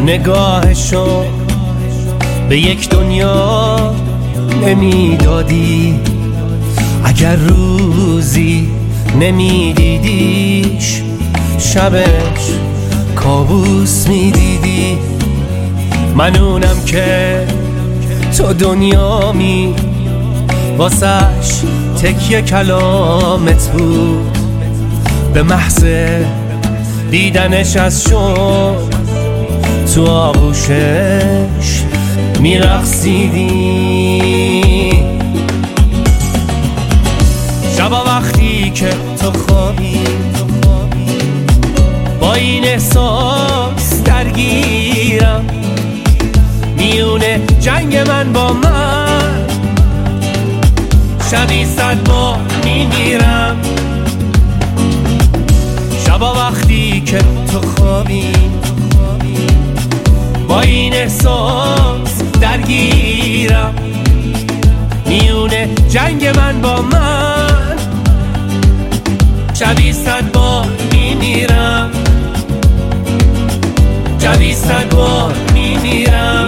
نگاهشو به یک دنیا نمیدادی. اگر روزی نمیدیدیش شبش کابوس میدیدی. من اونم که تو دنیامی واسش تکیه کلامت بود. به محض دیدنش از شوق تو آغوشش میرقصیدی. شبا وقتی که تو خوابی با این احساس درگیرم، میونه جنگ من با من شبی 100 بار میمیرم. شبا وقتی که تو خوابی با این احساس درگیرم، میونه جنگ من با من شبی 100 بار میمیرم. شبی 100 بار میمیرم.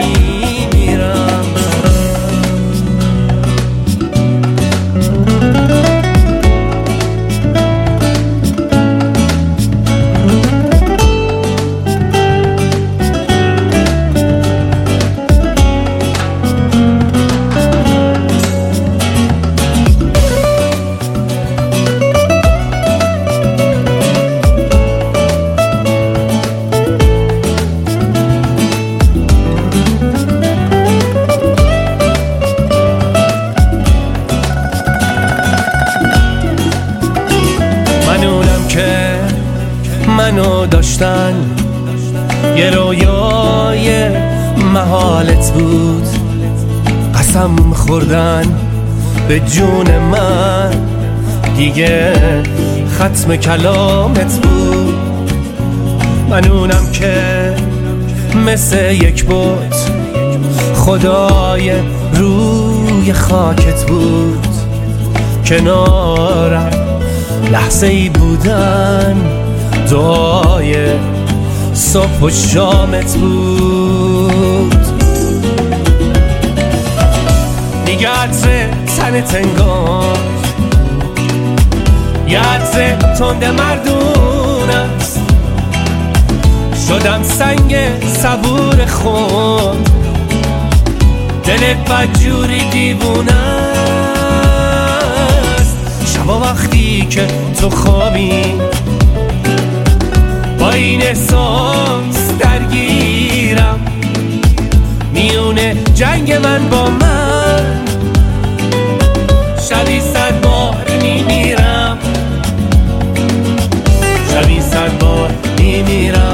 منو داشتن یه رویای محالت بود. قسم خوردن به جون من دیگه ختم کلامت بود. من اونم که مثل یک بت خدای روی خاکت بود. کنارم لحظه ای بودن دعای صبح و شامت بود. دیگه عطر تنت انگار یه عطر تند مردون است. شدم سنگ صبور خود، دلت بدجوری دیوونه است. شبا وقتی که تو خوابی با این احساس درگیرم، میونه جنگ من با من شبی 100 بار میمیرم. شبی 100 بار میمیرم.